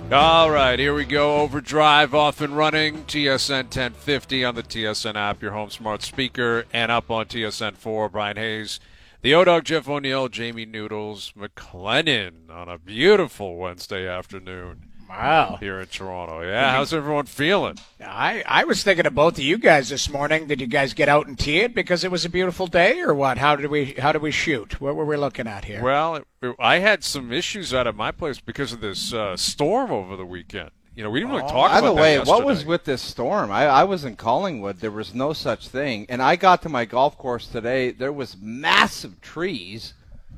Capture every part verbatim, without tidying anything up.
All right, here we go. Overdrive off and running. T S N ten fifty on the T S N app, your home smart speaker, and up on T S N four. Brian Hayes, the O-Dog, Jeff O'Neill, Jamie Noodles, McLennan on a beautiful Wednesday afternoon. Wow. Here in Toronto. Yeah, how's everyone feeling? I, I was thinking of both of you guys this morning. Did you guys get out and tee it because it was a beautiful day, or what? How did we how did we shoot? What were we looking at here? Well, it, it, I had some issues out at my place because of this uh, storm over the weekend. You know, we didn't really Oh, talk By about the way, that what yesterday. was with this storm? I, I was in Collingwood. There was no such thing. And I got to my golf course today. There was massive trees.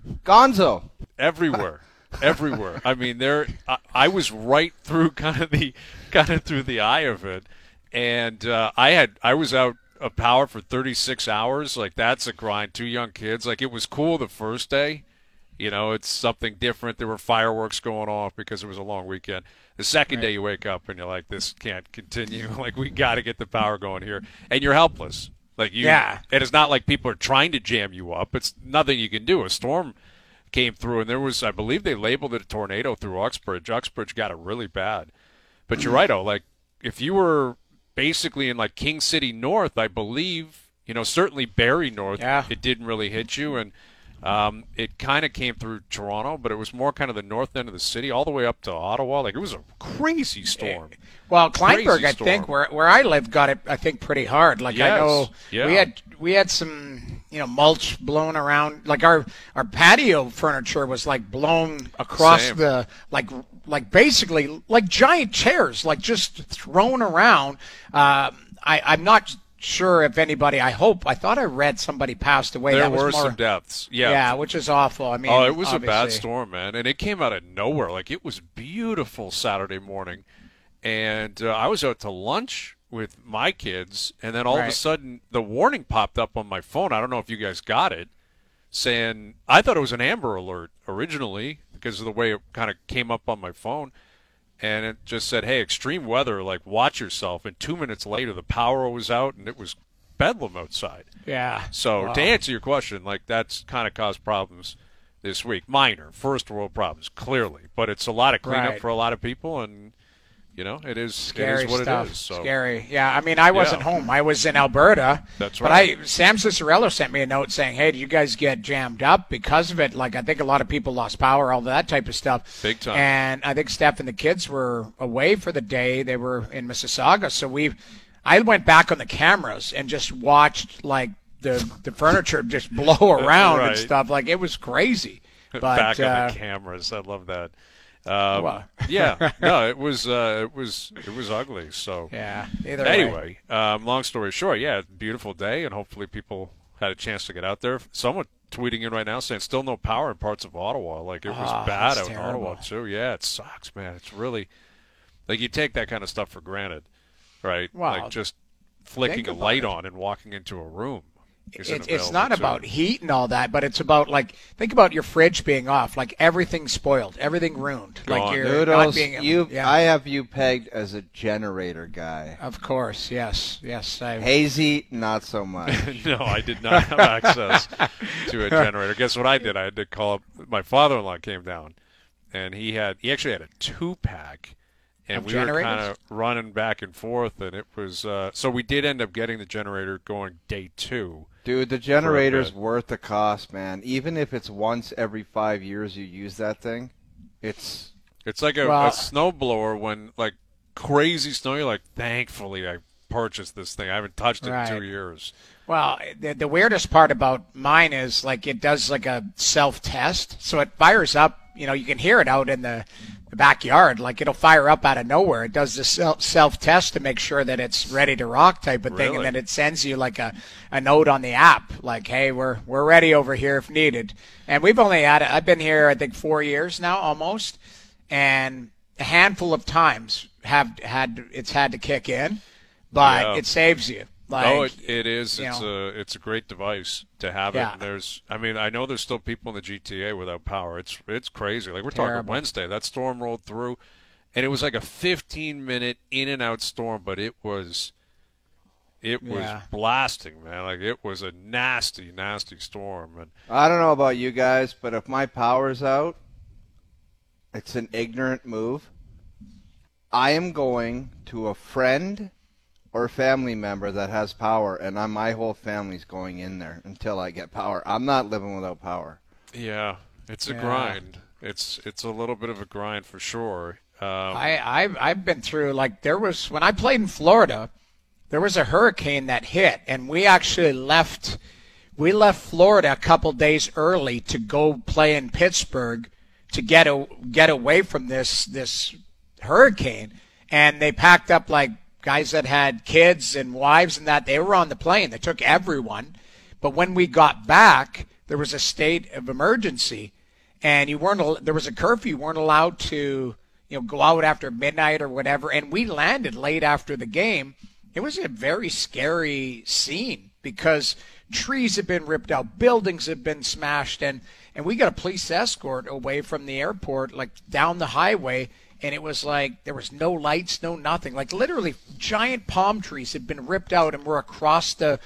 Gonzo. Everywhere. Everywhere. I mean, there. I, I was right through kind of the, kind of through the eye of it, and uh, I had I was out of power for thirty-six hours. Like that's a grind. Two young kids. Like it was cool the first day. You know, it's something different. There were fireworks going off because it was a long weekend. The second Right. day you wake up and you're like, this can't continue. Like we got to get the power going here, and you're helpless. Like you. Yeah. And it's not like people are trying to jam you up. It's nothing you can do. A storm came through, and there was, I believe they labeled it a tornado through Uxbridge. Uxbridge got it really bad. But you're right, oh, like, if you were basically in, like, King City North, I believe, you know, certainly Barrie North, Yeah. it didn't really hit you, and um, it kind of came through Toronto, but it was more kind of the north end of the city, all the way up to Ottawa. Like, it was a crazy storm. Well, Kleinberg, Crazy I think, storm. where where I live, got it. I think pretty hard. Like I Yes. know Yeah. we had we had some you know mulch blown around. Like our our patio furniture was like blown across Same. the like like basically like giant chairs, like just thrown around. Um, I I'm not sure if anybody. I hope. I thought I read somebody passed away. There that was were more, some deaths. Yeah. Yeah, which is awful. I mean, Oh, it was a bad obviously. storm, man, and it came out of nowhere. Like it was beautiful Saturday morning, and uh, I was out to lunch with my kids, and then all of a Right. sudden the warning popped up on my phone. I don't know if you guys got it, saying I thought it was an Amber Alert originally because of the way it kind of came up on my phone, and it just said, "Hey, extreme weather, like watch yourself." And two minutes later, the power was out, and it was bedlam outside. Yeah. So Wow. to answer your question, like that's kind of caused problems this week. Minor, first world problems, clearly, but it's a lot of cleanup Right. for a lot of people, and you know it is Scary it is what stuff. it is. So Scary. Yeah, I mean, I wasn't Yeah. home. I was in Alberta. That's But right. I, Sam Cicerello sent me a note saying, "Hey, did you guys get jammed up because of it?" Like, I think a lot of people lost power, all that type of stuff. Big time. And I think Steph and the kids were away for the day. They were in Mississauga, so we, I went back on the cameras and just watched like the the furniture just blow around and Right. stuff. Like it was crazy. But back uh, on the cameras, I love that. Um, Well. yeah, no, it was uh, it was it was ugly. So yeah. Either way. anyway, um, long story short, yeah, beautiful day, and hopefully people had a chance to get out there. Someone tweeting in right now saying still no power in parts of Ottawa. Like it was Oh, bad that's out in terrible. Ottawa too. Yeah, it sucks, man. It's really like you take that kind of stuff for granted, right? Well, like just flicking think a about light it. on and walking into a room. isn't It's it's available, not too. about heat and all that, but it's about like think about your fridge being off, like everything's spoiled, everything ruined, Gone. like you're not Noodles, being. you, yeah, I have you pegged as a generator guy. of course, yes, yes. I, Hazy, not so much. No, I did not have access to a generator. Guess what I did? I had to call up. My father-in-law came down, and he had he actually had a two-pack, and Of we were generators? kind of running back and forth, and it was uh, so we did end up getting the generator going day two. Dude, the generator's bit. worth the cost, man. Even if it's once every five years you use that thing, it's It's like a, Well- a snowblower when like crazy snow. You're like, thankfully I purchased this thing. I haven't touched it Right. in two years. Well, the, the weirdest part about mine is like it does like a self test, so it fires up. You know, you can hear it out in the, the backyard. Like it'll fire up out of nowhere. It does the self test to make sure that it's ready to rock type of thing, Really? and then it sends you like a, a note on the app, like, "Hey, we're we're ready over here if needed." And we've only had it. I've been here, I think, four years now almost, and a handful of times have had it's had to kick in, but Yeah. it saves you. Like, oh, it, it is. you It's know. a it's a great device to have Yeah. it. And there's, I mean, I know there's still people in the G T A without power. It's it's crazy. Like we're talking Terrible. Wednesday, that storm rolled through, and it was like a fifteen minute in and out storm, but it was it was Yeah. blasting, man. Like it was a nasty, nasty storm. And I don't know about you guys, but if my power's out, it's an ignorant move. I am going to a friend or family member that has power, and I'm, my whole family's going in there until I get power. I'm not living without power. Yeah, it's a Yeah. grind. It's it's a little bit of a grind for sure. Um, I, I've, I've been through, like, there was, when I played in Florida, there was a hurricane that hit, and we actually left, we left Florida a couple days early to go play in Pittsburgh to get a, get away from this, this hurricane. And they packed up, like, guys that had kids and wives and that. They were on the plane. They took everyone. But when we got back, there was a state of emergency, and you weren't, al- there was a curfew. You weren't allowed to, you know, go out after midnight or whatever. And we landed late after the game. It was a very scary scene because trees had been ripped out, buildings had been smashed, and, and we got a police escort away from the airport, like down the highway, and it was like there was no lights, no nothing. Like literally giant palm trees had been ripped out and were across the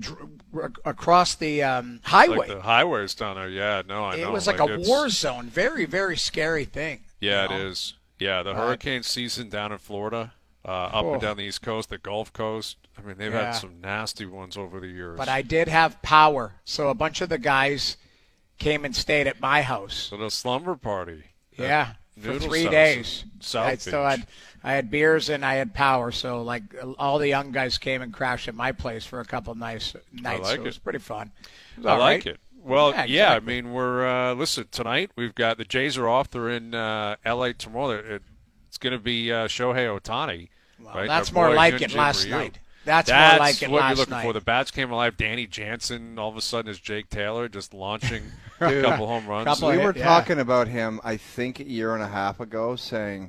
dr- across the um, highway. like the highways down there. Yeah, no, I It know. was like, a it's- war zone. Very, very scary thing. Yeah, you know? it is. Yeah, the But- hurricane season down in Florida, uh, up Oh. and down the East Coast, the Gulf Coast. I mean, they've Yeah. had some nasty ones over the years. But I did have power, so a bunch of the guys came and stayed at my house. So the slumber party. at Yeah, for Noodles three House days. in South I still Beach. had I had beers and I had power, so like all the young guys came and crashed at my place for a couple nights. Nights, like so it was it. pretty fun. It was I all like right. it. Well, Yeah, yeah, I exactly. mean, we're uh, listen tonight. We've got the Jays are off. They're in uh, L A tomorrow. It, it's going to be uh, Shohei Ohtani. Well, right? that's Our more boy, like Hyun it Jin last Ryu. night. That's, That's more like it what last you're looking night. for. The bats came alive. Danny Jansen all of a sudden is Jake Taylor just launching a Dude. couple home runs. Couple We of- were yeah. talking about him, I think, a year and a half ago, saying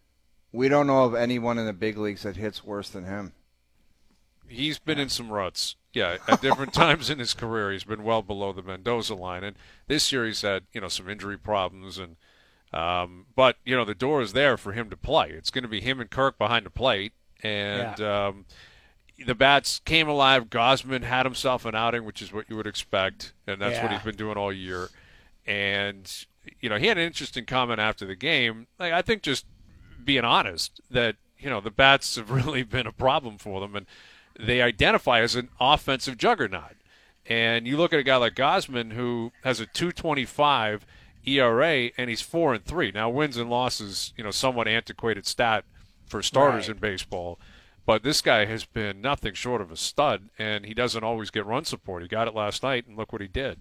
we don't know of anyone in the big leagues that hits worse than him. He's been in some ruts. Yeah, at different times in his career, he's been well below the Mendoza line, and this year he's had you know some injury problems, and um, but you know the door is there for him to play. It's going to be him and Kirk behind the plate, and um, the bats came alive. Gosman had himself an outing, which is what you would expect, and that's what Yeah. he's been doing all year. And you know he had an interesting comment after the game. Like I think just being honest that you know the bats have really been a problem for them, and they identify as an offensive juggernaut. And you look at a guy like Gosman who has a two twenty-five E R A and he's four and three. Now wins and losses, you know, somewhat antiquated stat for starters Right. in baseball. But this guy has been nothing short of a stud, and he doesn't always get run support. He got it last night, and look what he did.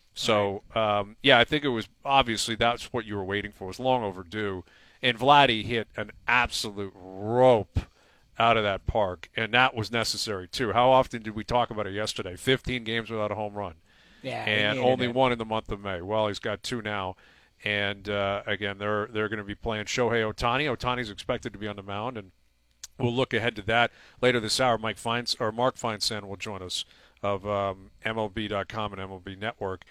So, um, yeah, I think it was obviously that's what you were waiting for. It was long overdue. And Vladdy hit an absolute rope out of that park, and that was necessary too. How often did we talk about it yesterday? fifteen games without a home run, Yeah, he and needed only it. one in the month of May. Well, he's got two now, and uh, again, they're they're going to be playing Shohei Ohtani. Ohtani's expected to be on the mound, and we'll look ahead to that later this hour. Mike Fines or Mark Feinstein will join us of um, M L B dot com and M L B Network.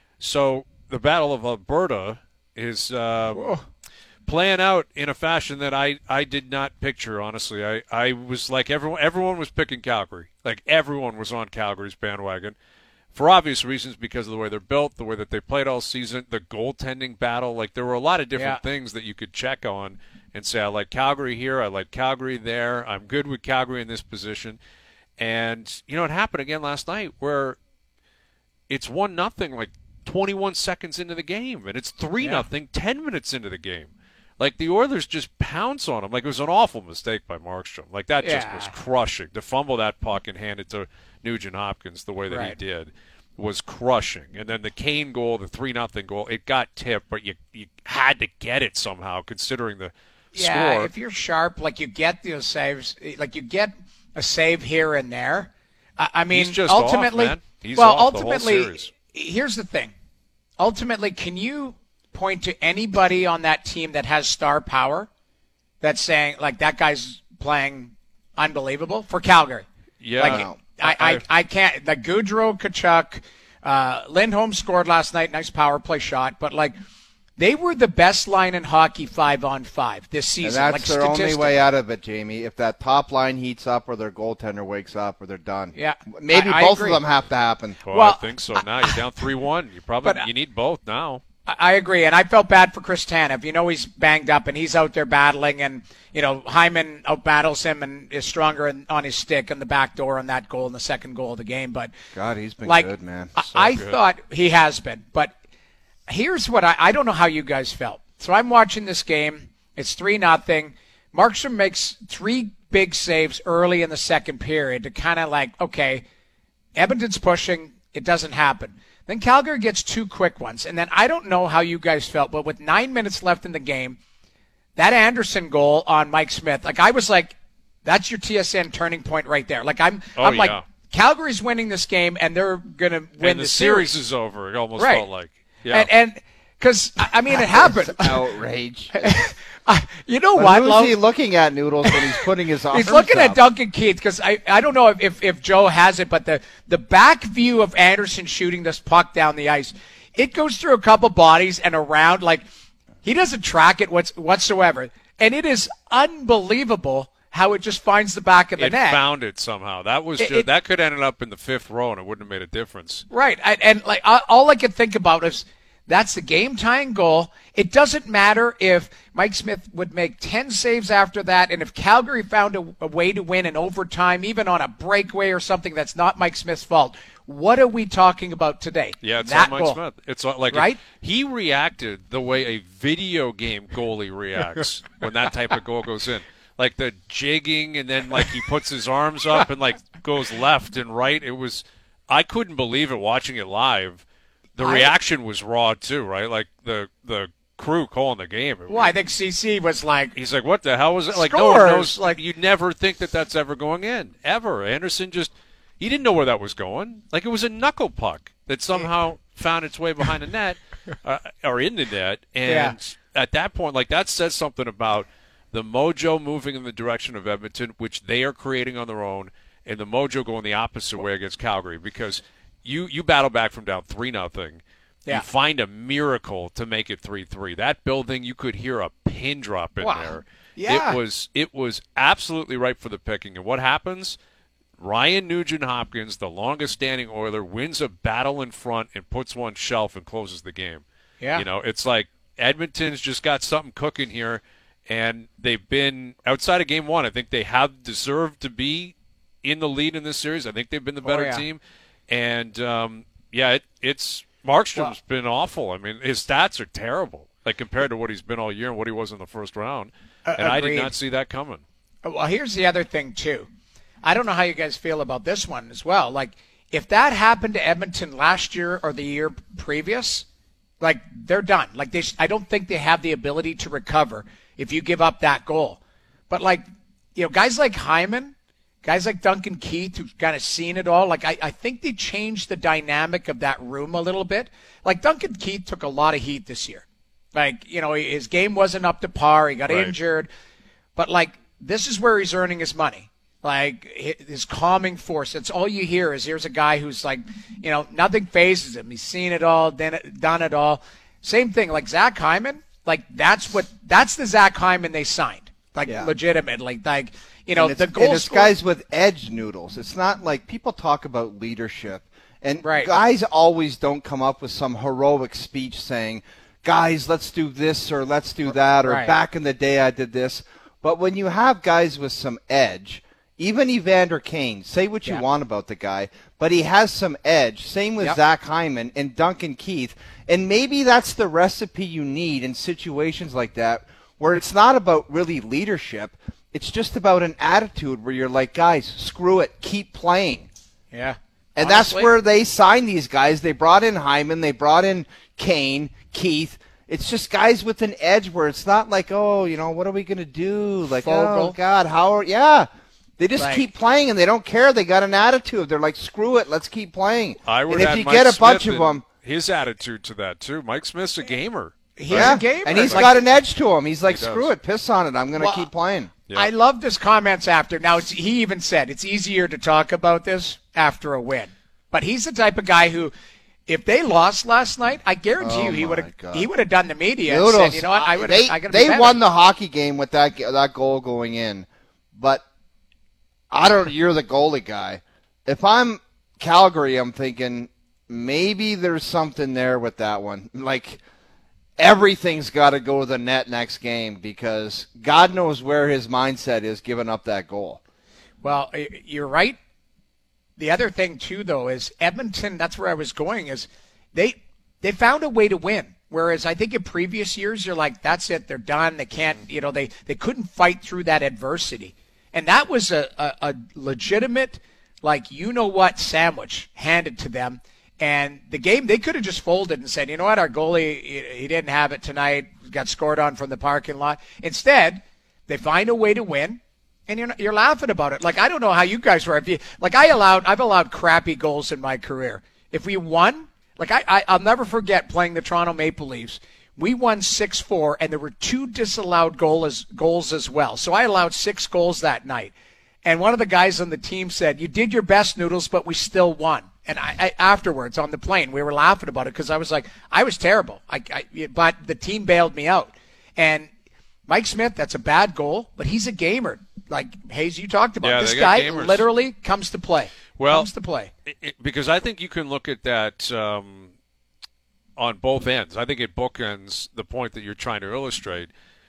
So the Battle of Alberta is. Um, playing out in a fashion that I, I did not picture, honestly. I, I was like everyone everyone was picking Calgary. Like everyone was on Calgary's bandwagon for obvious reasons because of the way they're built, the way that they played all season, the goaltending battle. Like there were a lot of different Yeah. things that you could check on and say, I like Calgary here, I like Calgary there, I'm good with Calgary in this position. And, you know, it happened again last night where it's one nothing like twenty-one seconds into the game, and it's three nothing ten minutes into the game. Like the Oilers just pounce on them. Like it was an awful mistake by Markstrom. Like that just Yeah. was crushing. To fumble that puck and hand it to Nugent Hopkins the way that he Right. did was crushing. And then the Kane goal, the three nothing goal, it got tipped, but you you had to get it somehow considering the Yeah, score. if you're sharp, like you get those saves, like you get a save here and there. I, I mean, He's just off, ultimately, man. He's well, off the whole ultimately, series. here's the thing. Ultimately, can you point to anybody on that team that has star power that's saying like that guy's playing unbelievable for Calgary? Yeah. Like, No. I, I, I can't. The Goudreau, Kachuk, uh, Lindholm scored last night. Nice power play shot, but like they were the best line in hockey five on five this And season. that's like their only statistically. way out of it, Jamie. If that top line heats up or their goaltender wakes up or they're done. Yeah, Maybe I- I both agree. of them have to happen. Well, Well, I think so. Now you're down three one. You probably but, uh, you need both now. I agree, and I felt bad for Chris Tanev. You know he's banged up, and he's out there battling, and you know Hyman outbattles him and is stronger in, on his stick on the back door on that goal in the second goal of the game. But God, he's been like, good, man. So I good. thought he has been, but here's what I, I don't know how you guys felt. So I'm watching this game. It's three nothing. Markstrom makes three big saves early in the second period to kind of like, okay, Edmonton's pushing. It doesn't happen. Then Calgary gets two quick ones. And then I don't know how you guys felt, but with nine minutes left in the game, that Anderson goal on Mike Smith, like I was like, that's your T S N turning point right there. Like I'm, Oh, I'm yeah. like, Calgary's winning this game and they're going to win and the, the series. series. is over. It almost Right. felt like. Yeah. And, and because, I mean, it happened. Outrage. Uh, you know But what? who's Lo- he looking at, Noodles, when he's putting his arms He's looking up? at Duncan Keith because I, I don't know if, if, if Joe has it, but the, the back view of Anderson shooting this puck down the ice, it goes through a couple bodies and around. Like, he doesn't track it what's, whatsoever. And it is unbelievable how it just finds the back of the it net. found it somehow. That was It- just, it- that could have ended up in the fifth row, and it wouldn't have made a difference. Right. And, and like I, all I could think about is that's the game tying goal. It doesn't matter if Mike Smith would make ten saves after that, and if Calgary found a, a way to win in overtime, even on a breakaway or something that's not Mike Smith's fault. What are we talking about today? Yeah, it's that not Mike goal. Smith. It's not like Right? he reacted the way a video game goalie reacts when that type of goal goes in. Like the jigging, and then like he puts his arms up and like goes left and right. It was, I couldn't believe it watching it live. The I- reaction was raw too, right? Like the the crew calling the game. It Well, I think C C was like, He's like, what the hell was it? Like, no one Scores! knows. Like, you'd never think that that's ever going in. Ever. Anderson just, he didn't know where that was going. Like, it was a knuckle puck that somehow found its way behind the net uh, or in the net. And Yeah. at that point, like, that says something about the Mojo moving in the direction of Edmonton, which they are creating on their own, and the Mojo going the opposite way against Calgary, because you, you battle back from down three nothing. Yeah. You find a miracle to make it three three. That building, you could hear a pin drop in Wow. there. Yeah. It was it was absolutely ripe for the picking. And what happens? Ryan Nugent-Hopkins, the longest-standing Oiler, wins a battle in front and puts one shelf and closes the game. Yeah. You know, it's like Edmonton's just got something cooking here, and they've been outside of game one. I think they have deserved to be in the lead in this series. I think they've been the better Oh, yeah. team, and um, yeah, it, it's Markstrom's been awful. I mean, his stats are terrible, like compared to what he's been all year and what he was in the first round. Uh, and I agreed. did not see that coming. well, here's the other thing, too. I don't know how you guys feel about this one as well. Like, if that happened to Edmonton last year or the year previous, like, they're done. Like, they, sh- I don't think they have the ability to recover if you give up that goal. But, like, you know, guys like Hyman, guys like Duncan Keith, who've kind of seen it all, like, I, I think they changed the dynamic of that room a little bit. Like, Duncan Keith took a lot of heat this year. Like, you know, his game wasn't up to par. He got Right. injured. But, like, this is where he's earning his money. Like, his calming force. That's all you hear is here's a guy who's like, you know, nothing phases him. He's seen it all, done it, done it all. Same thing, like Zach Hyman. Like, that's what, that's the Zach Hyman they signed. Like, Yeah. legitimately. Like, you know, and it's, the goal and it's guys with edge, Noodles. It's not like people talk about leadership, and Right. guys always don't come up with some heroic speech saying, guys, let's do this or let's do that, or Right. back in the day I did this. But when you have guys with some edge, even Evander Kane, say what you Yeah. want about the guy, but he has some edge. Same with Yep. Zach Hyman and Duncan Keith. And maybe that's the recipe you need in situations like that, where it's not about really leadership. It's just about an attitude where you're like, guys, screw it, keep playing. Yeah. And Honestly, that's where they signed these guys. They brought in Hyman, they brought in Kane, Keith. It's just guys with an edge where it's not like, oh, you know, what are we going to do? Like, oh, Fogle. God, how are, yeah. They just Right. keep playing and they don't care. They got an attitude. They're like, screw it, let's keep playing. I would and if add you Mike get a bunch Smith of and them, his attitude to that too. Mike Smith's a gamer. he's yeah, a gamer. and he's Like, got an edge to him. He's like, He does. screw it, piss on it. I'm going to Well, keep playing. Yeah. I love his comments after. Now, it's, he even said it's easier to talk about this after a win. But he's the type of guy who, if they lost last night, I guarantee Oh you he my would have God. he would have done the media and Noodles, said, you know what, I would they I gotta they be better. won the hockey game with that that goal going in, but I don't. You're the goalie guy. If I'm Calgary, I'm thinking maybe there's something there with that one. Like everything's got to go to the net next game because God knows where his mindset is giving up that goal. Well, you're right. The other thing, too, though, is Edmonton, that's where I was going, is they they found a way to win. Whereas I think in previous years, you're like, that's it, they're done. They can't, you know, they, they couldn't fight through that adversity. And that was a, a, a legitimate, like, you-know-what sandwich handed to them. And the game, they could have just folded and said, you know what, our goalie, he, he didn't have it tonight, got scored on from the parking lot. Instead, they find a way to win, and you're you're laughing about it. Like, I don't know how you guys were. If you, like, I allowed, I've allowed crappy goals in my career. If we won, like, I, I, I'll never forget playing the Toronto Maple Leafs. We won six four, and there were two disallowed goal as, goals as well. So I allowed six goals that night. And one of the guys on the team said, you did your best, Noodles, but we still won. And I, I afterwards on the plane, we were laughing about it because I was like, I was terrible. I, I, but the team bailed me out. And Mike Smith, that's a bad goal, but he's a gamer. Like, Hayes, you talked about. Yeah, this they got guy gamers. literally comes to play. Well, comes to play. It, it, because I think you can look at that um, on both ends. I think it bookends the point that you're trying to illustrate.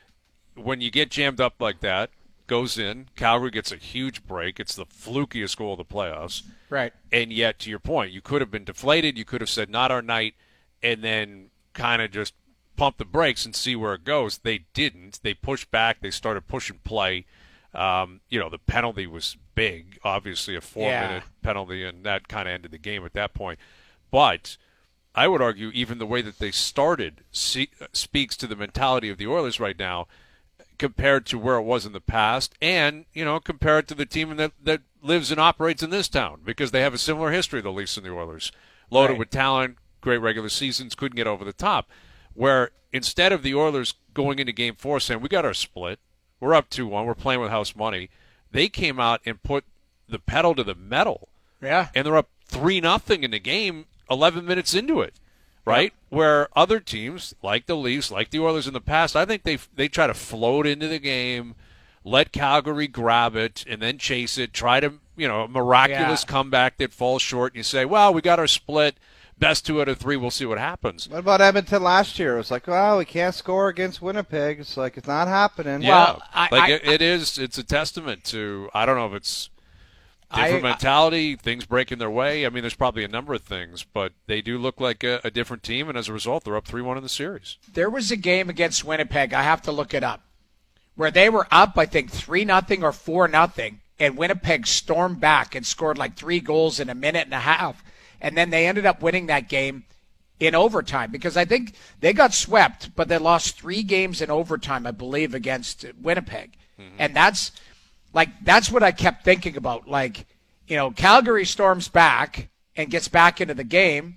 When you get jammed up like that, goes in, Calgary gets a huge break. It's the flukiest goal of the playoffs. Right. And yet, to your point, you could have been deflated. You could have said, not our night, and then kind of just pump the brakes and see where it goes. They didn't. They pushed back. They started pushing play. Um, you know, the penalty was big, obviously a four-minute yeah. penalty, and that kind of ended the game at that point. But I would argue even the way that they started see, speaks to the mentality of the Oilers right now compared to where it was in the past, and, you know, compared to the team that, that lives and operates in this town, because they have a similar history, the Leafs and the Oilers. Loaded right. with talent, great regular seasons, couldn't get over the top. Where instead of the Oilers going into Game four saying, we got our split, we're up two one, we're playing with house money, they came out and put the pedal to the metal. Yeah. And they're up three nothing in the game eleven minutes into it, right? Yep. Where other teams, like the Leafs, like the Oilers in the past, I think they they try to float into the game, let Calgary grab it, and then chase it, try to, you know, a miraculous yeah. comeback that falls short, and you say, well, we got our split, best two out of three, we'll see what happens. What about Edmonton last year? It was like, well, we can't score against Winnipeg. It's like, it's not happening. Yeah, well, I, like I, it, it is, it's a testament to, I don't know if it's different I, mentality, things breaking their way. I mean, there's probably a number of things, but they do look like a, a different team, and as a result, they're up three one in the series. There was a game against Winnipeg, I have to look it up, where they were up, I think, three nothing or four nothing, and Winnipeg stormed back and scored like three goals in a minute and a half. And then they ended up winning that game in overtime because I think they got swept, but they lost three games in overtime, I believe, against Winnipeg. Mm-hmm. And that's like that's what I kept thinking about. Like, you know, Calgary storms back and gets back into the game,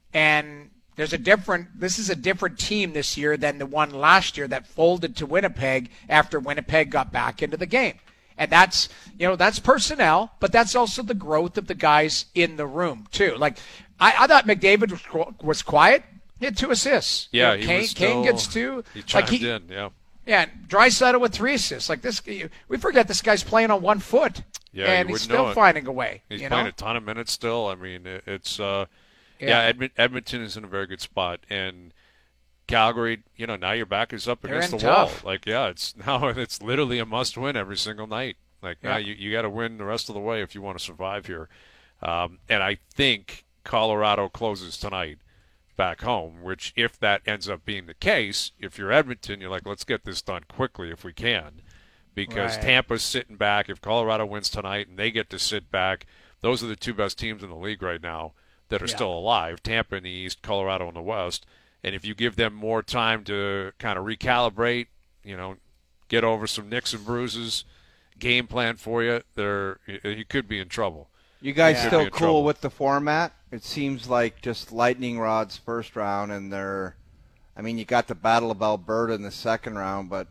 and there's a different this is a different team this year than the one last year that folded to Winnipeg after Winnipeg got back into the game. And that's, you know, that's personnel, but that's also the growth of the guys in the room, too. Like, I, I thought McDavid was, was quiet. He had two assists. Yeah, you know, he Kane, was still, Kane gets two. He chimed like he, in, yeah. Yeah, Draisaitl with three assists. Like this, we forget this guy's playing on one foot. Yeah, and you he's would know still it. finding a way. He's you playing know? a ton of minutes still. I mean, it, it's, uh, yeah, yeah, yeah Edmont, Edmonton is in a very good spot. And Calgary, you know, now your back is up They're against the in wall. tough. Like, yeah, it's now it's literally a must-win every single night. Like, Yeah. now you, you got to win the rest of the way if you want to survive here. Um, and I think Colorado closes tonight back home, which if that ends up being the case, if you're Edmonton, you're like, let's get this done quickly if we can. Because Right. Tampa's sitting back. If Colorado wins tonight and they get to sit back, those are the two best teams in the league right now that are Yeah. still alive. Tampa in the East, Colorado in the West. And if you give them more time to kind of recalibrate, you know, get over some nicks and bruises, game plan for you, they're, you could be in trouble. You guys Yeah. still Could be in cool trouble. with the format? It seems like just lightning rods first round, and they're. I mean, you got the Battle of Alberta in the second round, but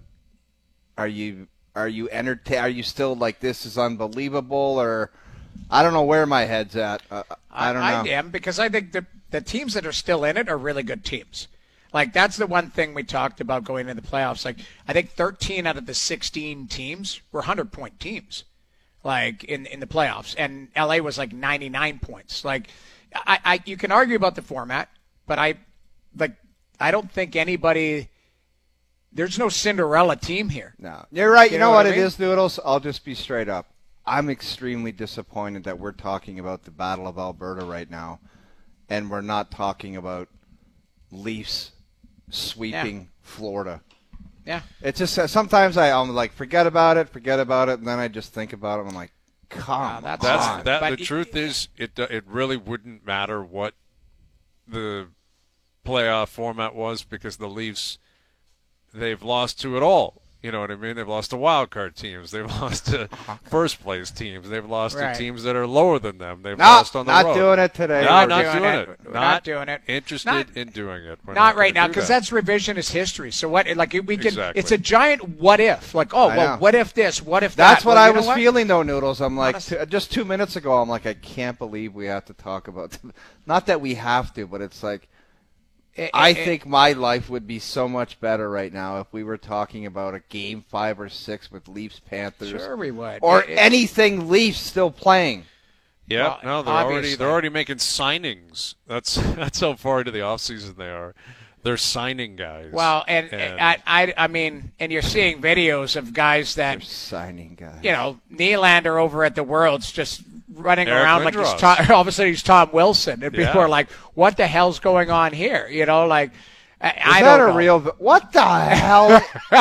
are you are you entertained? Are you still like this is unbelievable, or I don't know where my head's at. Uh, I don't know. I am because I think the the teams that are still in it are really good teams. Like that's the one thing we talked about going into the playoffs. Like I think thirteen out of the sixteen teams were hundred point teams. Like in in the playoffs, and L A was like ninety-nine points. Like I, I you can argue about the format, but I like I don't think anybody. There's no Cinderella team here. No, you're right. You, You know, know what, what I it mean? is, Noodles? I'll just be straight up. I'm extremely disappointed that we're talking about the Battle of Alberta right now, and we're not talking about Leafs sweeping Yeah. Florida. Yeah. It's just uh, sometimes I, I'm like, forget about it, forget about it, and then I just think about it, and I'm like, come that's on. That's on. that. But The it- truth is, it it really wouldn't matter what the playoff format was because the Leafs, they've lost to it all. You know what I mean? They've lost to wild card teams. They've lost to first place teams. They've lost Right. to teams that are lower than them. They've No, lost on the not road. doing it today. No, We're not doing doing it. it. We're Not not doing it. Interested Not- in doing it. We're Not right gonna now do because that. that's revisionist history. So what? Like we can. Exactly. It's a giant what if. Like oh I well, know. what if this? What if that? That's what Well, I you know was what? feeling, though, Noodles. I'm like, Honestly. t- just two minutes ago, I'm like, I can't believe we have to talk about them. Not that we have to, but it's like, It- I it- think my life would be so much better right now if we were talking about a game five or six with Leafs Panthers, Sure, we would. or It- it- anything Leafs still playing. Yeah, Well, no, they're already obviously. they're already making signings. That's that's how far into the offseason they are. They're signing guys. Well, and, And- I, I, I mean, and you're seeing videos of guys They're that, signing guys. you know, Nylander over at the Worlds just running Eric around like he's Lindros. Tom, all of a sudden he's Tom Wilson, and Yeah. people are like, "What the hell's going on here?" You know, like, I, Is I that don't a know. real? What the hell?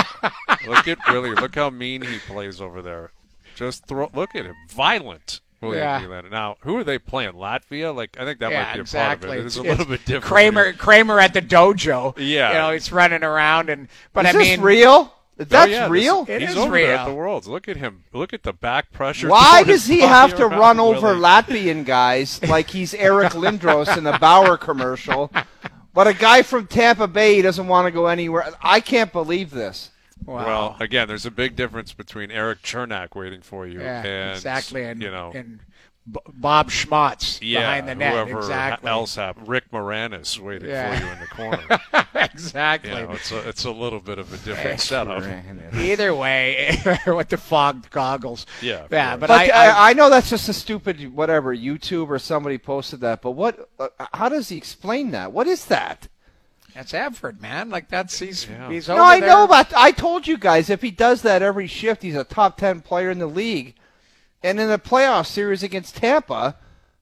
Look at Willie. Look how mean he plays over there. Just throw. Look at him. Violent. William Yeah. Nylander. Now, who are they playing? Latvia? Like, I think that Yeah, might be a exactly. part of it. It is a It's- little it's bit different. Kramer, here. Kramer at the dojo. Yeah. you know, he's running around, and but Is I this mean, real? Oh, That's yeah, this- real. It he's is over there real. at the Worlds. Look at him. Look at the back pressure. Why throwing does he his have body to around run over Willie. Latvian guys like he's Eric Lindros in the Bauer commercial? But a guy from Tampa Bay doesn't want to go anywhere. I can't believe this. wow. Well, again, there's a big difference between Eric Chernak waiting for you yeah, and exactly, and you know, and B- Bob Schmatz yeah, behind the net, whoever exactly, else happened. Rick Moranis waiting Yeah. for you in the corner. exactly. You know, it's a it's a little bit of a different setup. Either way, with the fogged goggles. Yeah, of yeah, course. but, But I, I, I, I know that's just a stupid whatever YouTube or somebody posted that. But what? Uh, how does he explain that? What is that? that's effort, man. Like that's he's Yeah. he's No, over I there. know, but I told you guys if he does that every shift, he's a top ten player in the league. And in the playoff series against Tampa,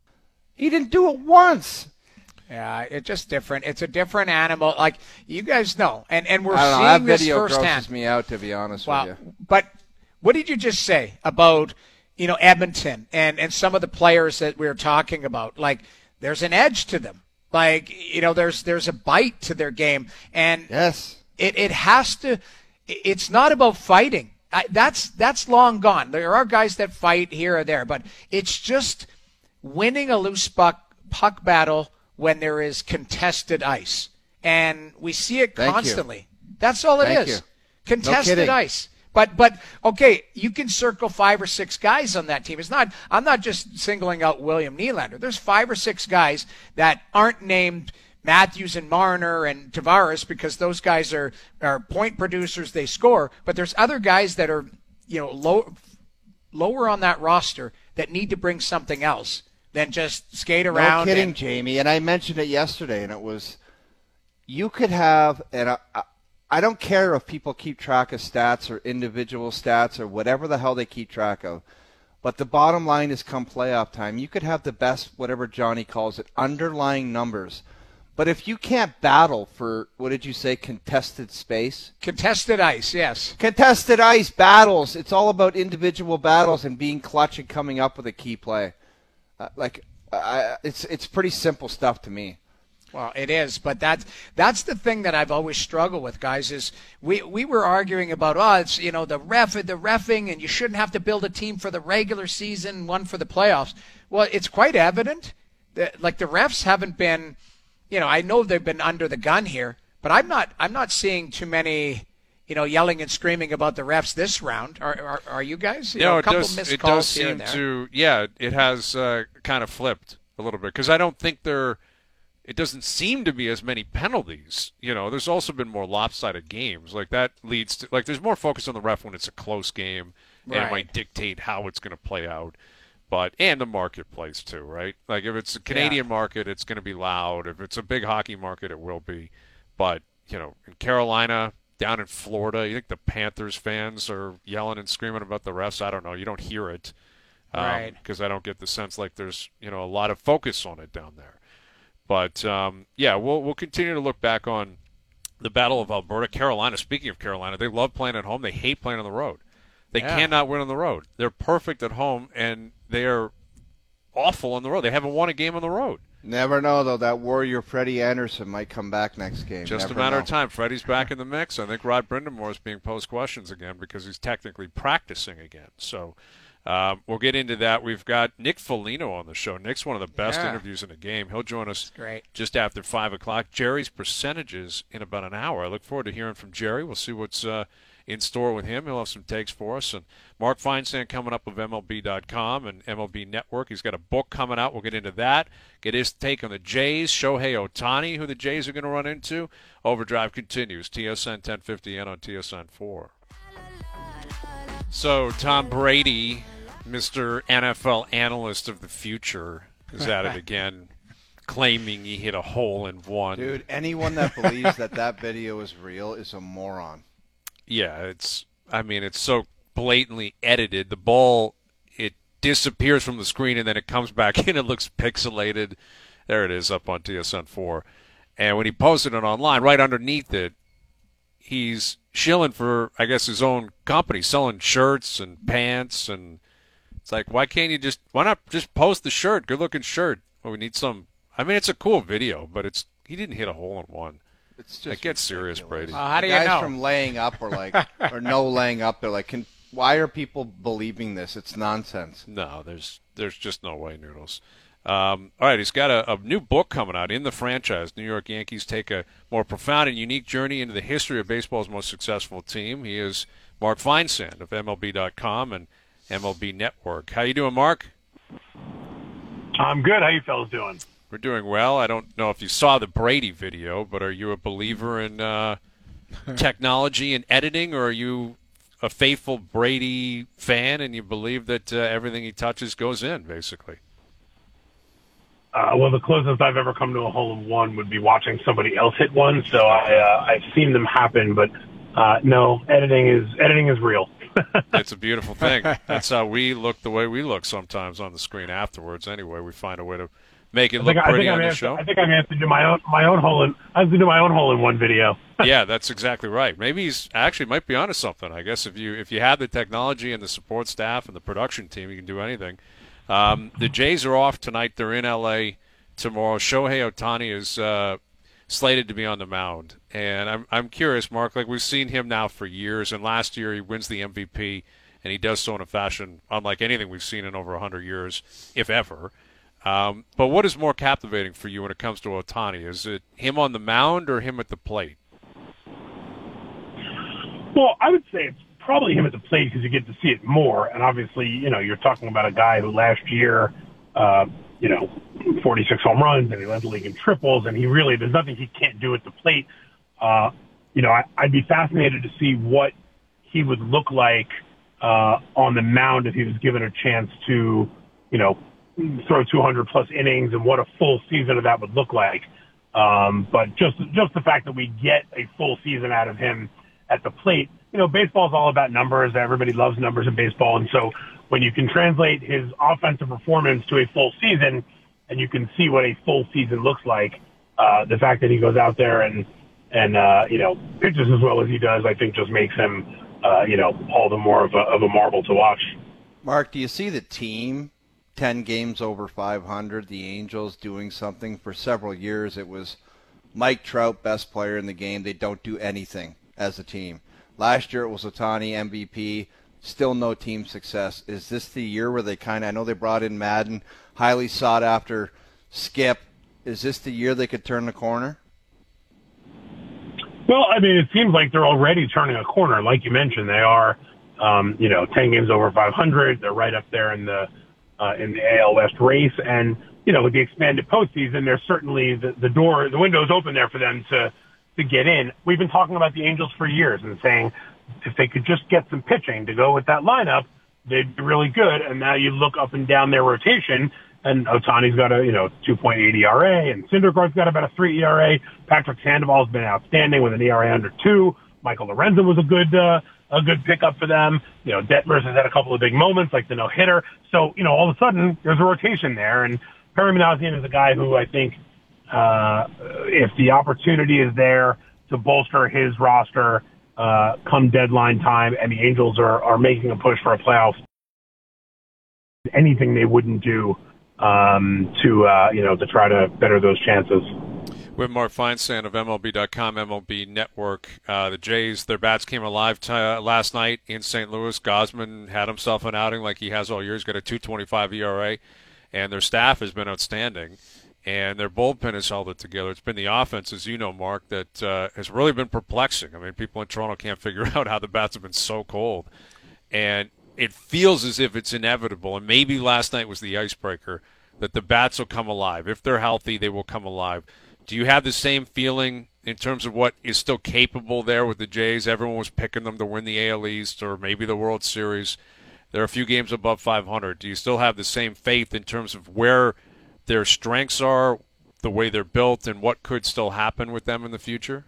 he didn't do it once. Yeah, it's just different. It's a different animal. Like you guys know, and and we're I don't know. That seeing this video firsthand. grosses me out, to be honest Wow. with you. But what did you just say about, you know, Edmonton and, and some of the players that we were talking about? Like, there's an edge to them. Like, you know, there's there's a bite to their game. And Yes. it, it has to – it's not about fighting. I, that's that's long gone. There are guys that fight here or there, but it's just winning a loose puck, puck battle when there is contested ice. And we see it Thank you. constantly. That's all it Thank is. you. Contested kidding. ice. But but okay, you can circle five or six guys on that team. It's not I'm not just singling out William Nylander. There's five or six guys that aren't named Matthews and Marner and Tavares because those guys are, are point producers, they score, but there's other guys that are, you know, low, lower on that roster that need to bring something else than just skate around. No kidding, and, Jamie. And I mentioned it yesterday, and it was you could have, and I, I, I don't care if people keep track of stats or individual stats or whatever the hell they keep track of, but the bottom line is come playoff time, you could have the best, whatever Johnny calls it, underlying numbers. But if you can't battle for, what did you say, contested space? contested ice, yes. Contested ice, battles. It's all about individual battles and being clutch and coming up with a key play. Uh, like, I, it's it's pretty simple stuff to me. Well, it is, but that's that's the thing that I've always struggled with, guys. Is we we were arguing about oh, it's you know the ref the reffing, and you shouldn't have to build a team for the regular season, one for the playoffs. Well, it's quite evident that like the refs haven't been, you know, I know they've been under the gun here, but I'm not I'm not seeing too many, you know, yelling and screaming about the refs this round. Are are, are you guys? You No, know, a it couple does. missed It calls does here and seem there. to. Yeah, it has uh, kind of flipped a little bit because I don't think there. It doesn't seem to be as many penalties. You know, there's also been more lopsided games. Like that leads to like there's more focus on the ref when it's a close game, and Right. it might dictate how it's going to play out. But and the marketplace too, right? Like if it's a Canadian market, it's going to be loud. If it's a big hockey market, it will be. but you know, in Carolina, down in Florida, you think the Panthers fans are yelling and screaming about the refs? I don't know. You don't hear it, um, Right. because I don't get the sense like there's you know a lot of focus on it down there. But um, yeah, we'll we'll continue to look back on the Battle of Alberta. Carolina, speaking of Carolina, they love playing at home. They hate playing on the road. They Yeah. cannot win on the road. They're perfect at home, and they are awful on the road. They haven't won a game on the road. Never know, though. That warrior Freddie Anderson might come back next game. Just Never a matter know. of time. Freddie's back in the mix. I think Rod Brindamore is being posed questions again because he's technically practicing again. So um, we'll get into that. We've got Nick Foligno on the show. Nick's one of the best Yeah. interviews in the game. He'll join us Great. just after five o'clock. Jerry's percentages in about an hour. I look forward to hearing from Jerry. We'll see what's uh, in store with him. He'll have some takes for us. And Mark Feinsand coming up of M L B dot com and M L B Network. He's got a book coming out. We'll get into that. Get his take on the Jays. Shohei Ohtani, who the Jays are going to run into. Overdrive continues. T S N ten fifty N on T S N four. So Tom Brady, Mister N F L analyst of the future, is at it again, claiming he hit a hole in one. Dude, anyone that believes that that video is real is a moron. Yeah, it's. I mean, it's so blatantly edited. The ball, it disappears from the screen and then it comes back in. It looks pixelated. There it is up on T S N four. And when he posted it online, right underneath it, he's shilling for, I guess, his own company, selling shirts and pants. And it's like, why can't you just, why not just post the shirt? Good looking shirt. Well, we need some. I mean, it's a cool video, but it's he didn't hit a hole in one. It's just Like, get serious, ridiculous. Brady. Well, how do The you guys know? from laying up or like or no laying up, they're like, can, why are people believing this? It's nonsense. No, there's there's just no way, Noodles. Um, all right, he's got a, a new book coming out, In the Franchise. New York Yankees take a more profound and unique journey into the history of baseball's most successful team. He is Mark Feinsand of M L B dot com and M L B Network. How you doing, Mark? I'm good. How you fellas doing? We're doing well. I don't know if you saw the Brady video, but are you a believer in uh, technology and editing, or are you a faithful Brady fan and you believe that uh, everything he touches goes in, basically? Uh, well, the closest I've ever come to a hole in one would be watching somebody else hit one. So I, uh, I've seen them happen, but uh, no, editing is editing is real. It's a beautiful thing. That's how we look the way we look sometimes on the screen afterwards. Anyway, we find a way to make it I look think, I pretty think on I'm the answer, show. I think I'm answering to my own my own hole in. I have to do my own hole in one video. Yeah, that's exactly right. Maybe he's actually might be onto something. I guess if you if you have the technology and the support staff and the production team, you can do anything. Um, the Jays are off tonight. They're in L A tomorrow. Shohei Ohtani is uh, slated to be on the mound, and I'm I'm curious, Mark. Like, we've seen him now for years, and last year he wins the M V P, and he does so in a fashion unlike anything we've seen in over one hundred years, if ever. Um, but what is more captivating for you when it comes to Ohtani? Is it him on the mound or him at the plate? Well, I would say it's probably him at the plate because you get to see it more. And obviously, you know, you're talking about a guy who last year, uh, you know, forty-six home runs, and he led the league in triples, and he really, there's nothing he can't do at the plate. Uh, you know, I, I'd be fascinated to see what he would look like uh, on the mound if he was given a chance to, you know, throw two hundred plus innings, and what a full season of that would look like. Um, but just just the fact that we get a full season out of him at the plate, you know, baseball is all about numbers. Everybody loves numbers in baseball. And so when you can translate his offensive performance to a full season, and you can see what a full season looks like, uh, the fact that he goes out there and, and, uh, you know, pitches as well as he does, I think just makes him, uh, you know, all the more of a, of a marvel to watch. Mark, do you see the team ten games over five hundred, the Angels doing something? For several years it was Mike Trout, best player in the game. They don't do anything as a team. Last year it was Ohtani, M V P, still no team success. Is this the year where they kind of, I know they brought in Madden, highly sought after Skip. Is this the year they could turn the corner? Well, I mean, it seems like they're already turning a corner. Like you mentioned, they are, um, you know, ten games over five hundred. They're right up there in the uh, in the A L West race. And, you know, with the expanded postseason, there's certainly the, the door, the window's open there for them to, to get in. We've been talking about the Angels for years and saying if they could just get some pitching to go with that lineup, they'd be really good. And now you look up and down their rotation, And Otani's got a, you know, two point eight E R A, and Syndergaard's got about a three E R A. Patrick Sandoval's been outstanding with an E R A under two. Michael Lorenzen was a good, uh, a good pickup for them. You know, Detmers has had a couple of big moments, like the no-hitter. So, you know, all of a sudden, there's a rotation there. And Perry Minasian is a guy who I think, uh, if the opportunity is there to bolster his roster, uh, come deadline time, and the Angels are, are making a push for a playoff, anything they wouldn't do um, to, uh, you know, to try to better those chances. With Mark Feinsand of M L B dot com, M L B Network, uh, the Jays, their bats came alive t- uh, last night in Saint Louis. Gosman had himself an outing like he has all year. He's got a two twenty-five E R A, and their staff has been outstanding, and their bullpen has held it together. It's been the offense, as you know, Mark, that uh, has really been perplexing. I mean, people in Toronto can't figure out how the bats have been so cold, and it feels as if it's inevitable, and maybe last night was the icebreaker, that the bats will come alive. If they're healthy, they will come alive. Do you have the same feeling in terms of what is still capable there with the Jays? Everyone was picking them to win the A L East or maybe the World Series. They're a few games above five hundred. Do you still have the same faith in terms of where their strengths are, the way they're built, and what could still happen with them in the future?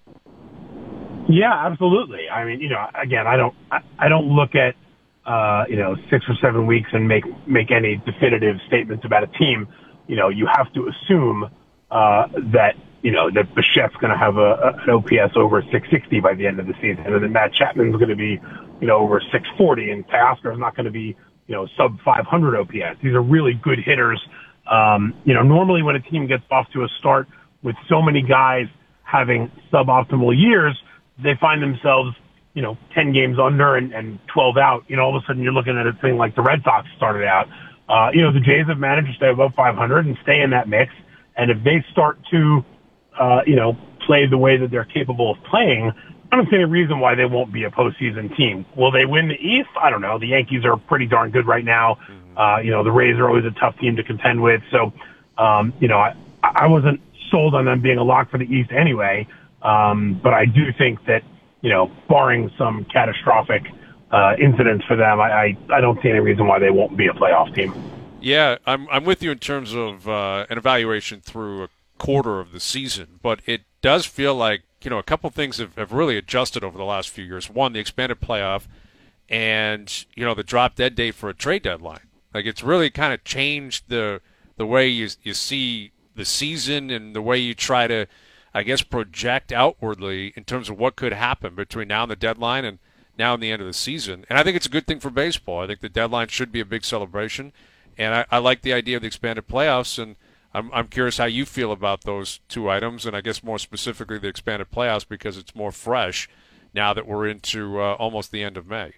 Yeah, absolutely. I mean, you know, again, I don't, I, I don't look at, uh, you know, six or seven weeks and make make any definitive statements about a team. You know, you have to assume uh, that, you know, that Bichette's going to have a, a, an O P S over six sixty by the end of the season, and then Matt Chapman's going to be, you know, over six forty, and Teoscar's not going to be, you know, sub five hundred O P S. These are really good hitters. Um, you know, normally when a team gets off to a start with so many guys having suboptimal years, they find themselves, you know, ten games under and, and twelve out. You know, all of a sudden you're looking at a thing like the Red Sox started out. Uh, you know, the Jays have managed to stay above five hundred and stay in that mix. And if they start to, uh, you know, play the way that they're capable of playing, I don't see any reason why they won't be a postseason team. Will they win the East? I don't know. The Yankees are pretty darn good right now. Uh, you know, the Rays are always a tough team to contend with. So, um, you know, I, I wasn't sold on them being a lock for the East anyway. Um, but I do think that, you know, barring some catastrophic uh, incidents for them, I, I, I don't see any reason why they won't be a playoff team. Yeah, I'm I'm with you in terms of uh, an evaluation through a quarter of the season, but it does feel like, you know, a couple things have, have really adjusted over the last few years. One, the expanded playoff, and, you know, the drop dead date for a trade deadline. Like, it's really kind of changed the the way you you see the season and the way you try to, I guess, project outwardly in terms of what could happen between now and the deadline and now and the end of the season. And I think it's a good thing for baseball. I think the deadline should be a big celebration. And I, I like the idea of the expanded playoffs, and I'm, I'm curious how you feel about those two items, and I guess more specifically the expanded playoffs because it's more fresh now that we're into uh, almost the end of May.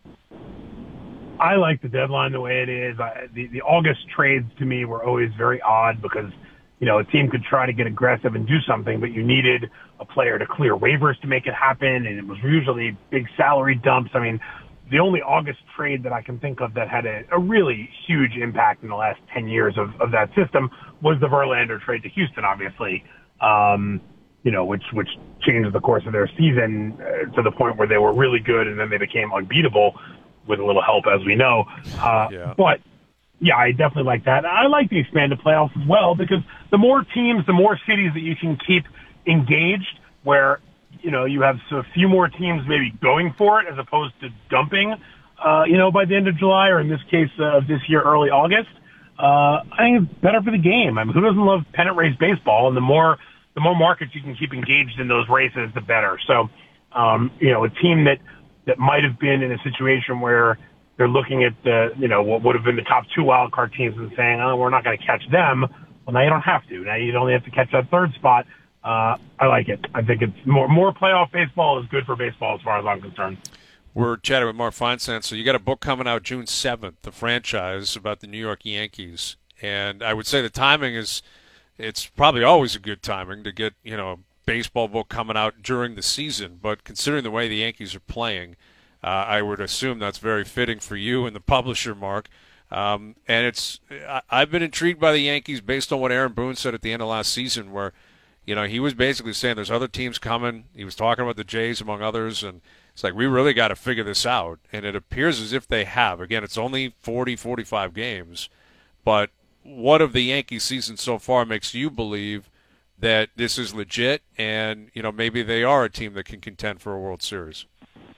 I like the deadline the way it is. I, the, the August trades to me were always very odd because, you know, a team could try to get aggressive and do something, but you needed a player to clear waivers to make it happen, and it was usually big salary dumps. I mean, the only August trade that I can think of that had a, a really huge impact in the last ten years of, of that system was the Verlander trade to Houston, obviously, um, you know, which, which changed the course of their season uh, to the point where they were really good and then they became unbeatable with a little help, as we know. Uh, yeah. But, yeah, I definitely like that. I like the expanded playoffs as well because the more teams, the more cities that you can keep engaged where, you know, you have a few more teams maybe going for it as opposed to dumping, uh, you know, by the end of July or in this case of uh, this year, early August. Uh, I think it's better for the game. I mean, who doesn't love pennant race baseball? And the more, the more markets you can keep engaged in those races, the better. So, um, you know, a team that, that might have been in a situation where they're looking at the, you know, what would have been the top two wild card teams and saying, oh, we're not going to catch them. Well, now you don't have to. Now you only have to catch that third spot. Uh, I like it. I think it's more more playoff baseball is good for baseball as far as I'm concerned. We're chatting with Mark Feinsand. So you got a book coming out June seventh, The Franchise, about the New York Yankees. And I would say the timing is, it's probably always a good timing to get, you know, a baseball book coming out during the season. But considering the way the Yankees are playing, uh, I would assume that's very fitting for you and the publisher, Mark. Um, and it's I, I've been intrigued by the Yankees based on what Aaron Boone said at the end of last season where, you know, he was basically saying there's other teams coming. He was talking about the Jays, among others, and it's like we really got to figure this out. And it appears as if they have. Again, it's only forty, forty-five games, but what of the Yankee season so far makes you believe that this is legit and, you know, maybe they are a team that can contend for a World Series?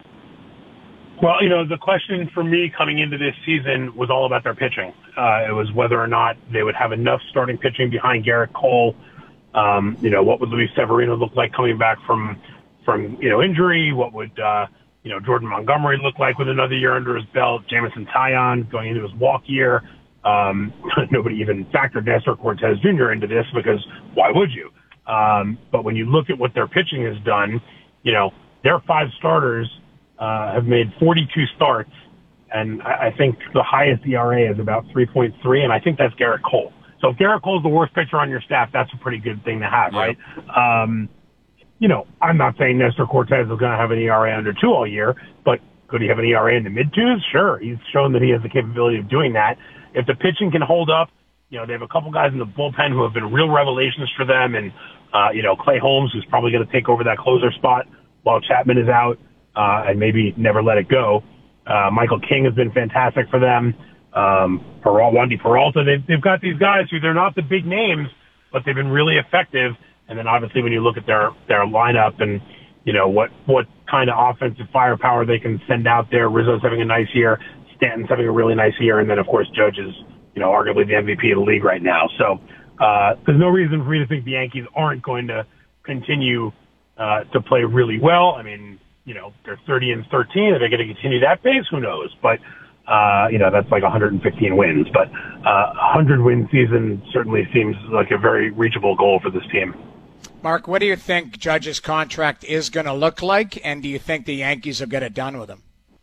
Well, you know, the question for me coming into this season was all about their pitching. Uh, it was whether or not they would have enough starting pitching behind Garrett Cole. Um, you know, what would Luis Severino look like coming back from, from you know, injury? What would, uh, you know, Jordan Montgomery look like with another year under his belt? Jamison Taillon going into his walk year. Um, nobody even factored Nestor Cortez Junior into this because why would you? Um, but when you look at what their pitching has done, you know, their five starters uh, have made forty-two starts, and I, I think the highest E R A is about three point three, and I think that's Garrett Cole. So if Garrett Cole's the worst pitcher on your staff, that's a pretty good thing to have, Yeah. right? Um, you know, I'm not saying Nestor Cortez is going to have an E R A under two all year, but could he have an E R A in the mid-twos? Sure. He's shown that he has the capability of doing that. If the pitching can hold up, you know, they have a couple guys in the bullpen who have been real revelations for them, and, uh, you know, Clay Holmes, who's probably going to take over that closer spot while Chapman is out, uh, and maybe never let it go. Uh, Michael King has been fantastic for them. Um, Peralta, Wandy Peralta, they've, they've got these guys who they're not the big names, but they've been really effective. And then obviously when you look at their, their lineup and, you know, what, what kind of offensive firepower they can send out there, Rizzo's having a nice year, Stanton's having a really nice year, and then of course Judge is, you know, arguably the M V P of the league right now. So, uh, there's no reason for me to think the Yankees aren't going to continue, uh, to play really well. I mean, you know, they're thirty and thirteen. Are they going to continue that pace? Who knows? But, Uh, you know, that's like one hundred fifteen wins, but uh, a hundred win season certainly seems like a very reachable goal for this team. Mark, what do you think Judge's contract is going to look like, and do you think the Yankees will get it done with him?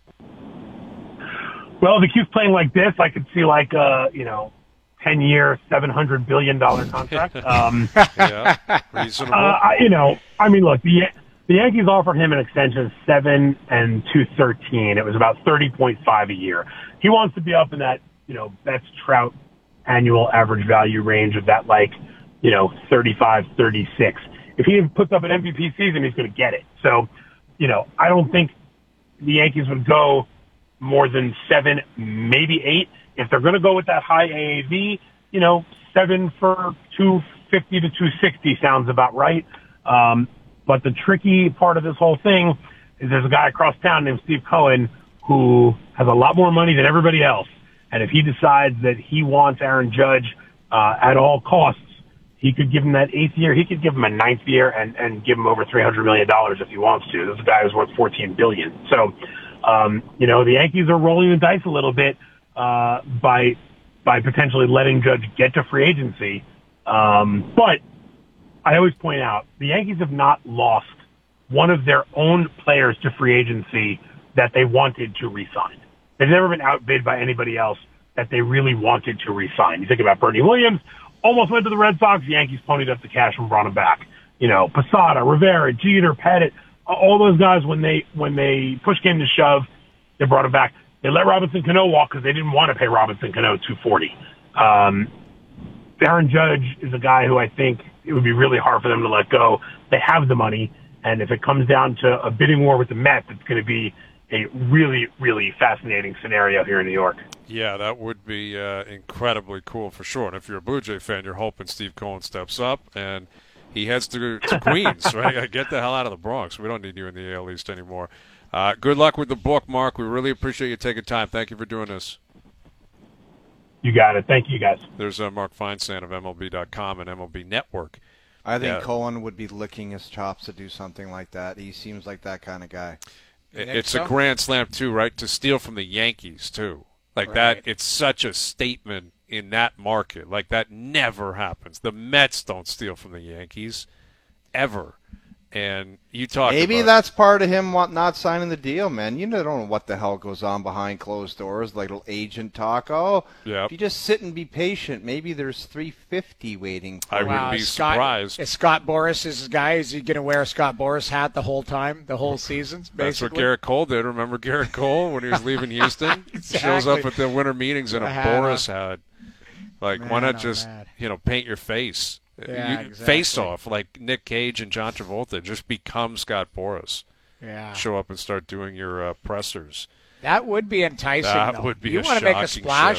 Well, if he keeps playing like this, I could see like a, you know, ten-year, seven hundred billion dollars contract. Um, Yeah, reasonable. uh, I- you know, I mean, look, the the Yankees offered him an extension of seven and two thirteen. It was about thirty point five a year. He wants to be up in that, you know, Betts Trout annual average value range of that, like, you know, thirty-five, thirty-six. If he puts up an M V P season, he's going to get it. So, you know, I don't think the Yankees would go more than seven, maybe eight. If they're going to go with that high A A V, you know, seven for two fifty to two sixty sounds about right. Um, But the tricky part of this whole thing is there's a guy across town named Steve Cohen who has a lot more money than everybody else. And if he decides that he wants Aaron Judge uh, at all costs, he could give him that eighth year. He could give him a ninth year and, and give him over three hundred million dollars if he wants to. This is a guy who's worth fourteen billion dollars. So, um, you know, the Yankees are rolling the dice a little bit uh, by by potentially letting Judge get to free agency. Um, but I always point out, the Yankees have not lost one of their own players to free agency that they wanted to re-sign. They've never been outbid by anybody else that they really wanted to re-sign. You think about Bernie Williams, almost went to the Red Sox. The Yankees ponied up the cash and brought him back. You know, Posada, Rivera, Jeter, Pettit, all those guys, when they when they push came to shove, they brought him back. They let Robinson Cano walk because they didn't want to pay Robinson Cano two forty. Um, Aaron Judge is a guy who I think it would be really hard for them to let go. They have the money, and if it comes down to a bidding war with the Mets, it's going to be a really, really fascinating scenario here in New York. Yeah, that would be uh, incredibly cool for sure. And if you're a Blue Jay fan, you're hoping Steve Cohen steps up and he heads to, to Queens, right? Get the hell out of the Bronx. We don't need you in the A L East anymore. Uh, good luck with the book, Mark. We really appreciate you taking time. Thank you for doing this. You got it. Thank you, guys. There's uh, Mark Feinsand of M L B dot com and M L B Network. I think Yeah. Cohen would be licking his chops to do something like that. He seems like that kind of guy. It- think It's so? a grand slam, too, right? To steal from the Yankees, too. Like Right. that, it's such a statement in that market. Like that never happens. The Mets don't steal from the Yankees, ever. And you talk Maybe about, that's part of him want, not signing the deal, man. You don't know what the hell goes on behind closed doors, like little agent talk. Oh, Yep. if you just sit and be patient, maybe there's three fifty waiting for I you. wouldn't be Scott, surprised. Is Scott Boras his guy? Is he going to wear a Scott Boras hat the whole time, the whole season, basically? That's what Garrett Cole did. Remember Garrett Cole when he was leaving Houston? Exactly. Shows up at the winter meetings in a The hat Boris hat. Like, why Man, not oh, just, man. you know, paint your face? Yeah, you, exactly. Face off, like Nick Cage and John Travolta. Just become Scott Boras. Yeah. Show up and start doing your uh, pressers. That would be enticing, That though. would be You a want to make a shocking splash? shift.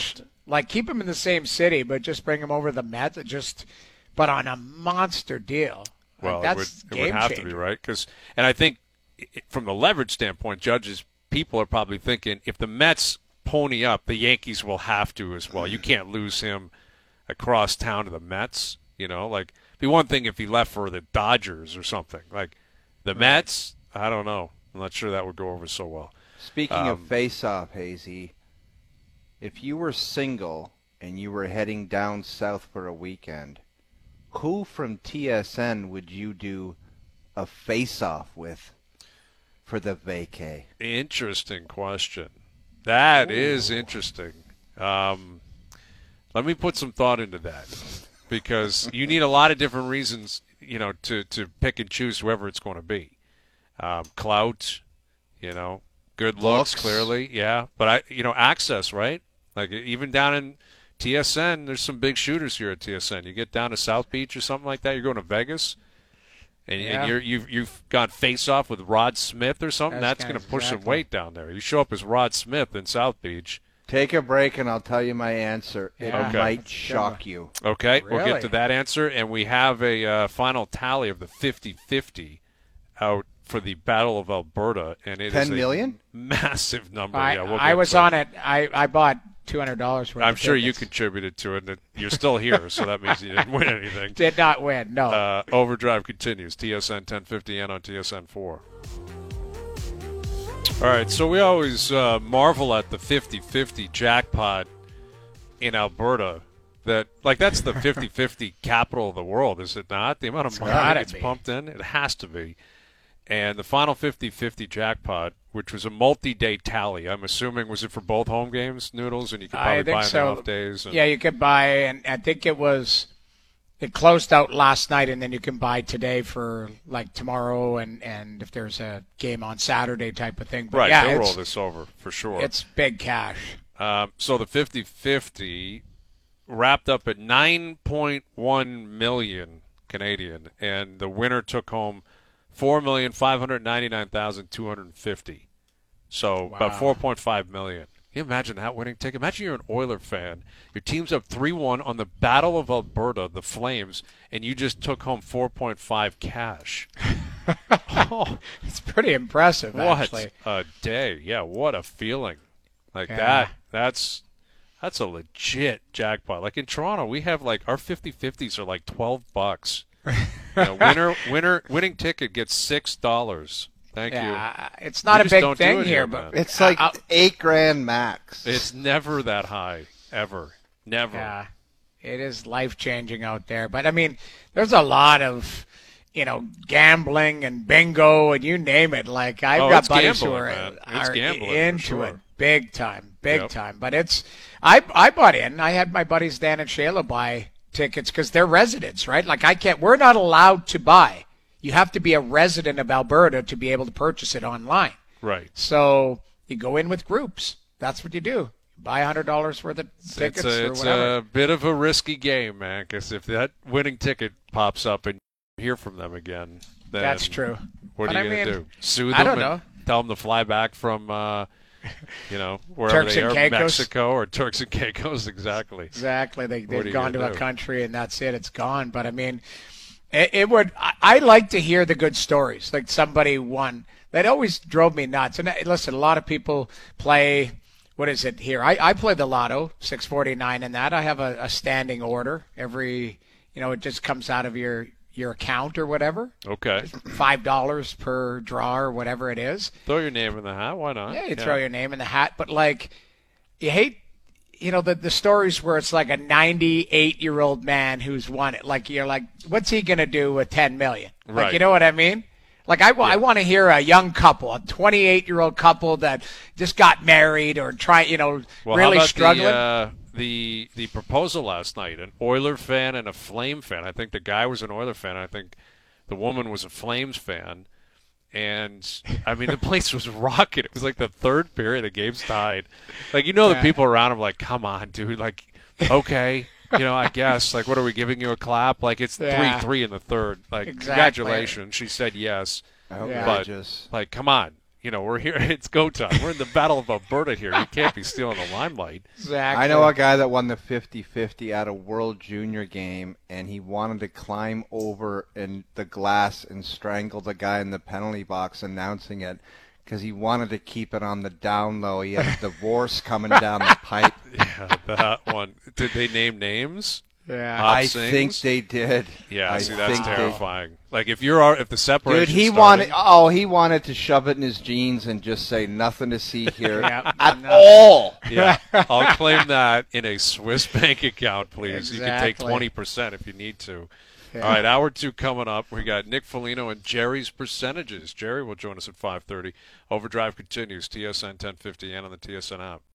Like, keep him in the same city, but just bring him over to the Mets, just, but on a monster deal. Well, like, it that's would, it would have to be, right? 'Cause, and I think from the leverage standpoint, Judge's people are probably thinking if the Mets pony up, the Yankees will have to as well. You can't lose him across town to the Mets. You know, like, it'd be one thing if he left for the Dodgers or something. Like, the right. Mets, I don't know. I'm not sure that would go over so well. Speaking um, of face-off, Hazy, if you were single and you were heading down south for a weekend, who from T S N would you do a face-off with for the vacay? Interesting question. That Ooh. is interesting. Um, let me put some thought into that. Because you need a lot of different reasons, you know, to, to pick and choose whoever it's going to be. Um, clout, you know, good looks, Looks. clearly, yeah. But, I, you know, access, right? Like, even down in T S N, there's some big shooters here at T S N. You get down to South Beach or something like that, you're going to Vegas, and, Yeah. and you're, you've, you've got face-off with Rod Smith or something, That's that's going to kinda- push exactly. some weight down there. You show up as Rod Smith in South Beach. Take a break and I'll tell you my answer. It Yeah. Okay. might shock you. Okay, we'll Really? get to that answer, and we have a uh, final tally of the fifty-fifty out for the Battle of Alberta, and it is Ten a million? massive number. I, yeah, we'll I get was to on it. I, I bought two hundred dollars worth I'm of sure you tickets. contributed to it, and you're still here, so that means you didn't win anything. Did not win, no. Uh, Overdrive continues. T S N ten fifty and on T S N four. All right, so we always uh, marvel at the fifty-fifty jackpot in Alberta. That like that's the fifty-fifty capital of the world, is it not? The amount of money that gotta gets be. pumped in, it has to be. And the final fifty-fifty jackpot, which was a multi-day tally, I'm assuming, was it for both home games, Noodles, and you could probably I think buy on so. the off days. And, Yeah, you could buy, and I think it was, it closed out last night, and then you can buy today for like tomorrow, and, and if there's a game on Saturday type of thing. But right, yeah, they'll roll it's, this over for sure. it's big cash. Um, so the fifty-fifty wrapped up at nine point one million Canadian, and the winner took home four million five hundred ninety-nine thousand two hundred fifty. So about Wow. four point five million. Can you imagine that winning ticket? Imagine you're an Oiler fan. Your team's up three one on the Battle of Alberta, the Flames, and you just took home four point five cash. Oh, It's pretty impressive, what actually. a day. Yeah, what a feeling. Like Yeah. that, that's that's a legit jackpot. Like in Toronto, we have like our fifty-fifties are like twelve bucks. You know, winner, winner, winning ticket gets six dollars. Thank you. Yeah, it's not You a just big don't do thing it here, here, but man. It's like I- eight grand max. It's never that high, ever, never. Yeah, it is life changing out there. But I mean, there's a lot of, you know, gambling and bingo and you name it. Like I've Oh, got it's buddies who gambling, are, man. It's are gambling, for into sure. it big time, big Yep. time. But it's I I bought in. I had my buddies Dan and Shayla buy tickets because they're residents, right? Like I can't. We're not allowed to buy. You have to be a resident of Alberta to be able to purchase it online. Right. So you go in with groups. That's what you do. Buy one hundred dollars worth of tickets It's, a, or it's whatever. a bit of a risky game, man, because if that winning ticket pops up and you hear from them again, then That's true. what But are I you going to mean, do? Sue them I don't and know. tell them to fly back from, uh, you know, wherever Turks they and are, Caicos? Mexico or Turks and Caicos, exactly. Exactly. They, What they've are you gone to gonna a do? country and that's it. It's gone. But I mean, it, it would. I, I like to hear the good stories. Like somebody won. That always drove me nuts. And uh, listen, a lot of people play. What is it here? I, I play the lotto, six forty-nine in that. I have a, a standing order every, you know, it just comes out of your, your account or whatever. Okay. five dollars per draw or whatever it is. Throw your name in the hat. Why not? Yeah, you throw your name in the hat. But, like, you hate, you know, the, the stories where it's like a ninety-eight-year-old man who's won it. Like, you're like, what's he going to do with ten million dollars? Like, Right. you know what I mean? Like, I, I want to hear a young couple, a twenty-eight-year-old couple that just got married or try, you know, Well, really how about struggling. The, uh, the the proposal last night, an Oiler fan and a Flame fan. I think the guy was an Oiler fan. I think the woman was a Flames fan. And, I mean, the place was rocking. It was like the third period. The game's tied. Like, you know, the Yeah. people around him like, come on, dude. Like, okay. You know, I guess. Like, what are we giving you a clap? Like, it's Yeah. three three in the third. Like, Exactly. congratulations. She said yes. Outrageous. Like, come on. You know, we're here. It's go time. We're in the Battle of Alberta here. You can't be stealing the limelight. Exactly. I know a guy that won the fifty fifty at a World Junior game, and he wanted to climb over in the glass and strangle the guy in the penalty box announcing it because he wanted to keep it on the down low. He had a divorce coming down the pipe. Yeah, that one. Did they name names? Yeah. Hot I Sings? think they did. Yeah, I see, that's think they- terrifying. Like, if you're if the separation Dude, he started, wanted. Oh, he wanted to shove it in his jeans and just say nothing to see here Yeah, at no. all. Yeah, I'll claim that in a Swiss bank account, please. You can take Exactly. twenty percent if you need to. Yeah. All right, hour two coming up. We got Nick Foligno and Jerry's percentages. Jerry will join us at five thirty. Overdrive continues. T S N ten fifty and on the T S N app.